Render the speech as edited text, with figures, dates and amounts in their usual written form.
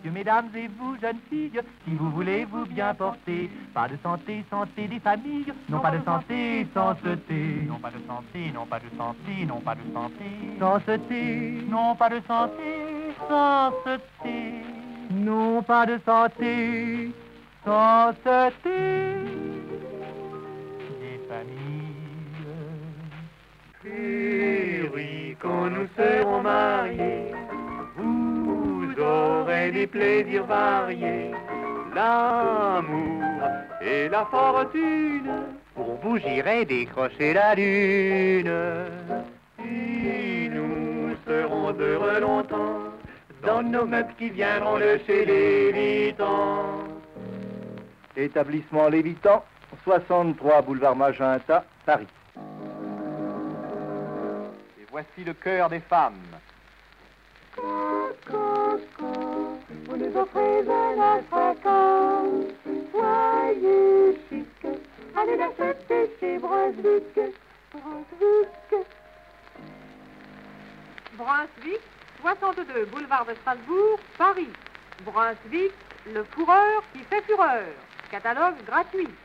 messieurs, mesdames et vous, jeunes filles, si vous voulez vous bien porter, pas de santé, santé des familles, non pas de santé, sans santé. Non pas de santé, non pas de santé, non pas de santé. Sans santé, non pas de santé, sans santé. Non pas de santé, sans santé. Des familles. Chérie, quand nous serons mariés, vous aurez des plaisirs variés, l'amour et la fortune. Pour vous, j'irai décrocher la lune. Et nous serons heureux longtemps dans nos meubles qui viendront de chez Lévitan. Établissement Lévitan, 63 boulevard Magenta, Paris. Et voici le cœur des femmes. Vous nous offrez un attracant, soyez chic, allez l'acheter chez Brunswick. Brunswick, 62 boulevard de Strasbourg, Paris. Brunswick, le fourreur qui fait fureur. Catalogue gratuit.